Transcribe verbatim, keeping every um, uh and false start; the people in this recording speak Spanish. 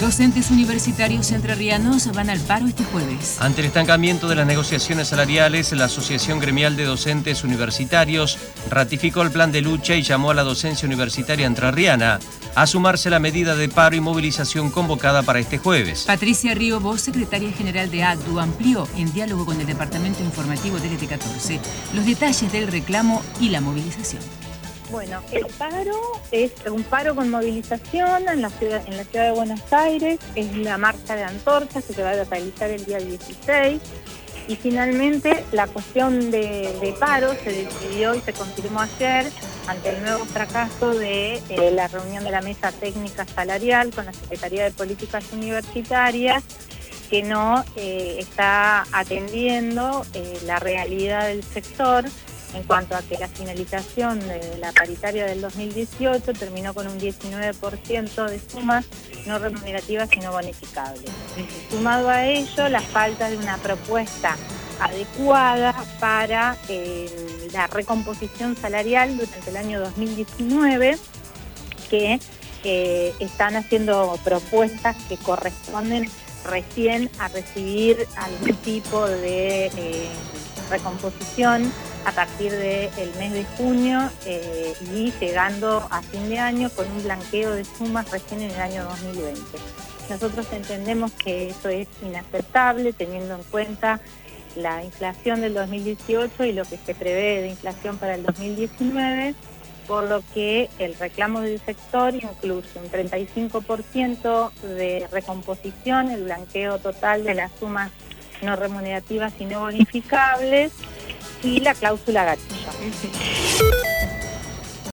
Docentes universitarios entrerrianos van al paro este jueves. Ante el estancamiento de las negociaciones salariales, la Asociación Gremial de Docentes Universitarios ratificó el plan de lucha y llamó a la docencia universitaria entrerriana a sumarse a la medida de paro y movilización convocada para este jueves. Patricia Río Bosch, secretaria general de A C D U, amplió, en diálogo con el Departamento Informativo de T T catorce, los detalles del reclamo y la movilización. Bueno, el paro es un paro con movilización en la ciudad, en la ciudad de Buenos Aires, es la marcha de antorchas que se va a realizar el día dieciséis y finalmente la cuestión de, de paro se decidió y se confirmó ayer ante el nuevo fracaso de eh, la reunión de la mesa técnica salarial con la Secretaría de Políticas Universitarias, que no eh, está atendiendo eh, la realidad del sector en cuanto a que la finalización de la paritaria del dos mil dieciocho terminó con un diecinueve por ciento de sumas no remunerativas y no bonificables. Sumado a ello, la falta de una propuesta adecuada para eh, la recomposición salarial durante el año dos mil diecinueve, que eh, están haciendo propuestas que corresponden recién a recibir algún tipo de eh, recomposición a partir del mes de junio eh, y llegando a fin de año con un blanqueo de sumas recién en el año dos mil veinte. Nosotros entendemos que eso es inaceptable teniendo en cuenta la inflación del dos mil dieciocho y lo que se prevé de inflación para el dos mil diecinueve, por lo que el reclamo del sector incluye un treinta y cinco por ciento de recomposición, el blanqueo total de las sumas no remunerativas y no bonificables, y la cláusula gatillo.